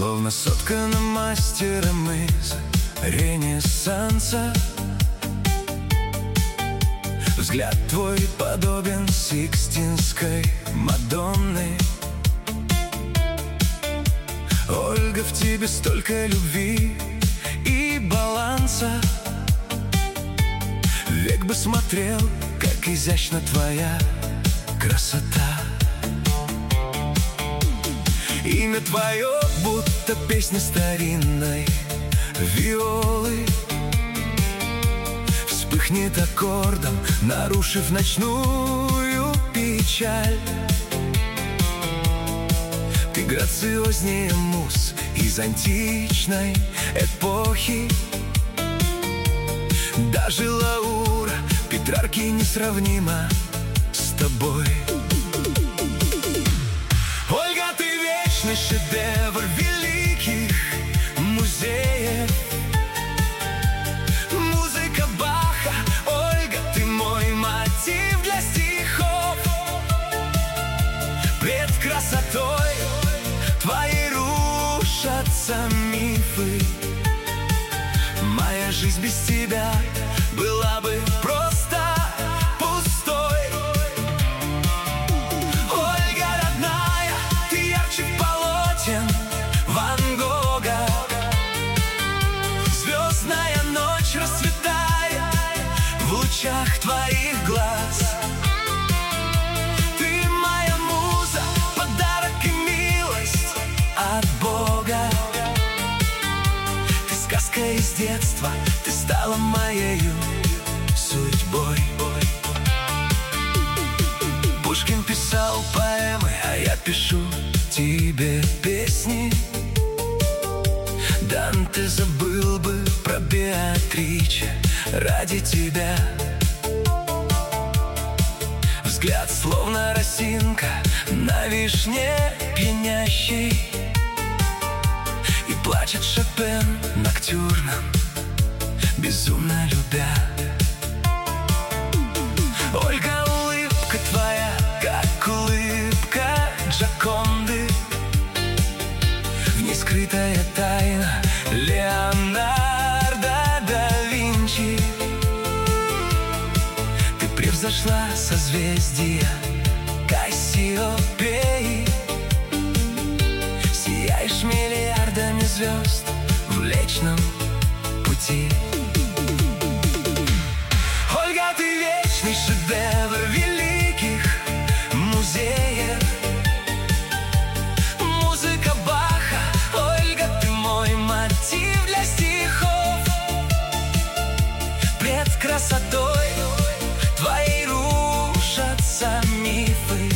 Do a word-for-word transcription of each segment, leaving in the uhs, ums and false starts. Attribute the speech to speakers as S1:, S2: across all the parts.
S1: Словно соткана мастером из Ренессанса. Взгляд твой подобен Сикстинской Мадонны. Ольга, в тебе столько любви и баланса. Век бы смотрел, как изящна твоя красота. Имя твое будто песня старинной виолы вспыхнет аккордом, нарушив ночную печаль. Ты грациознее муз из античной эпохи. Даже Лаура Петрарки несравнима с тобой. Ольга, ты вечный шедевр великих музеев. Музыка Баха, Ольга, ты мой мотив для стихов. Пред красотой твоей рушатся мифы. Моя жизнь без тебя была бы просто пустой. Ольга, родная, ты ярче полотен Ван Гога. Звездная ночь расцветает в лучах твоих глаз. Ты моя муза, подарок и милость от Бога. Ты сказка из детства, ты стала моею судьбой. Пушкин писал поэмы, а я пишу тебе песни. Данте забыл бы про Беатриче ради тебя. Взгляд словно росинка на вишне пьянящей. И плачет Шопен ноктюрном, безумно любя. Ольга, улыбка твоя, как улыбка Джоконды. В ней скрытая тайна Леонардо да Винчи. Ты превзошла созвездия Кассиопеи. Сияешь миллиардами звезд в Млечном Пути. Ольга, ты вечный шедевр великих музеев. Музыка Баха, Ольга, ты мой мотив для стихов. Пред красотой твоей рушатся мифы.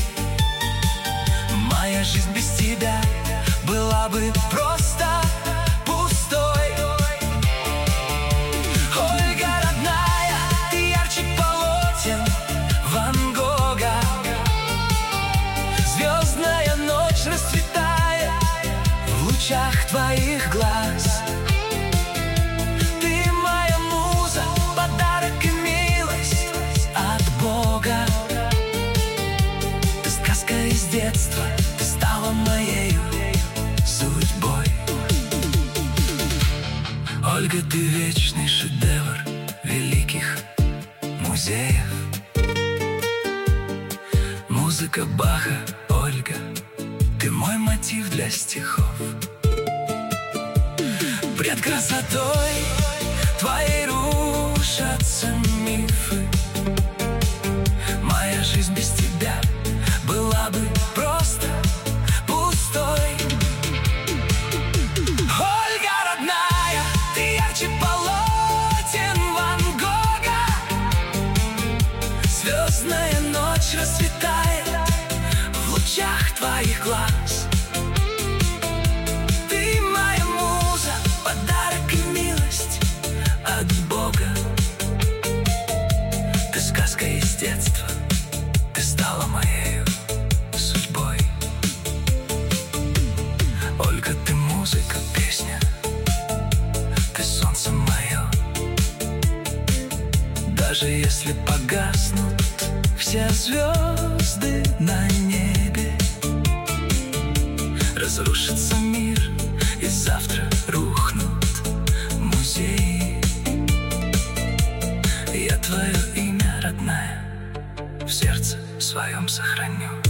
S1: Моя жизнь без тебя была бы просто пустой. Ольга, родная, ты ярче полотен Ван Гога. Звездная ночь расцветает в лучах твоих глаз. Ты моя муза, подарок и милость от Бога. Ты сказка из детства, ты стала моею судьбой. Ольга, ты вечный шедевр великих музеев. Музыка Баха, Ольга, ты мой мотив для стихов. Пред красотой твоей рушатся мифы. Моя жизнь без тебя была бы просто пустой. Ольга, родная, ты ярче полотен Ван Гога. Звездная ночь расцветает в лучах твоих глаз. Ты моя муза, подарок и милость от Бога. Ты сказка из детства, ты стала моею судьбой. Ольга, ты музыка, песня, ты солнце мое. Даже если погаснут все звезды на небе, разрушится мир, и в сердце своем сохраню.